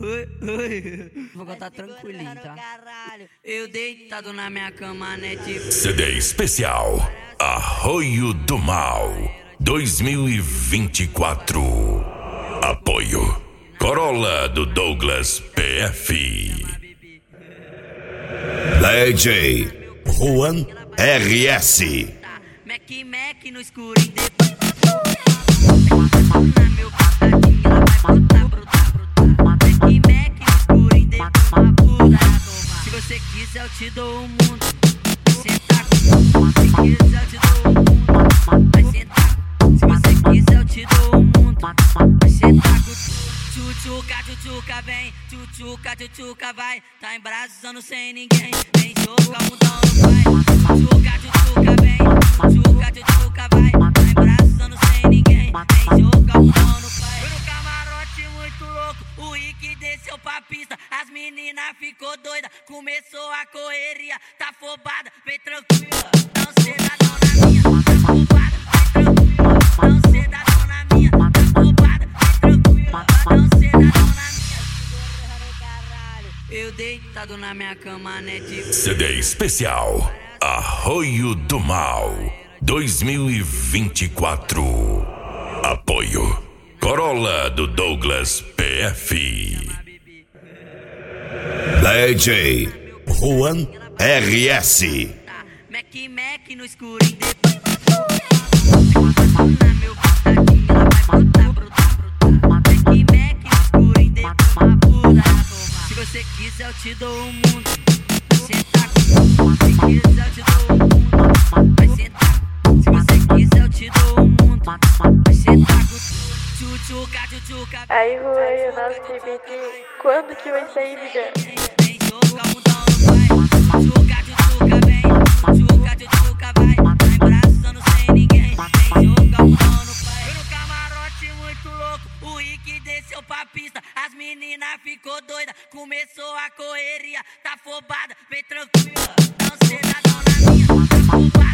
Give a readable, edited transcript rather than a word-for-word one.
Oi. Vou cantar tranquilinho, tá? Eu deitado na minha cama, né? Tipo... CD especial Arroio do Mal 2024. Apoio Corolla do Douglas PF. DJ Juan RS. Mac no escurinho depois na meu patadinho, ela vai brotar. Mac no escurinho depois uma puta. Se você quiser eu te dou o mundo. Senta comigo. Se quiser eu te dou o mundo. Vai sentar. Se você quiser eu te dou o mundo. Vai sentar com tchutchuca vem. Tchutchuca vai. Tá embrasando sem ninguém. Vem jogar o mundão no pai. Tchutchuca vem. Tchutchuca vai. Tá embrasando sem ninguém. Vem jogar o mundão no pai. Foi no camarote muito louco. O Rick desceu pra pista. As meninas ficou doida. Começou a correria. Tá afobada, vem tranquila. Não cedadão na minha. Tá afobada, vem tranquila. Não cedadão na minha. Tá afobada, vem tranquila. Não cedadão na minha. Eu deitado na minha cama, né? Tipo... CD especial Arroio do Mal 2024. Apoio Corolla do Douglas PF. DJ Juan RS. Mac no escurinho depois na meu patadinho, ela vai brotar. Mac no escurinho depois uma puta. Se você quiser eu te dou o mundo. Senta comigo. Se quiser eu te dou o mundo. Vai sentar. Se você quiser eu te dou o mundo. Vai sentar com tchutchuca. Aí, Rui, o nosso TBT, quando que vai sair, vida? Vem jogar o mundão no pai. Tchutchuca vem. Tchutchuca vai. Tá embraçando sem ninguém. Vem jogar o mundão no pai. Foi no camarote muito louco. O Rick desceu pra pista. As meninas ficou doida. Começou a correria. Tá afobada, vem tranquila. Não cedadão na minha. Tá afobada.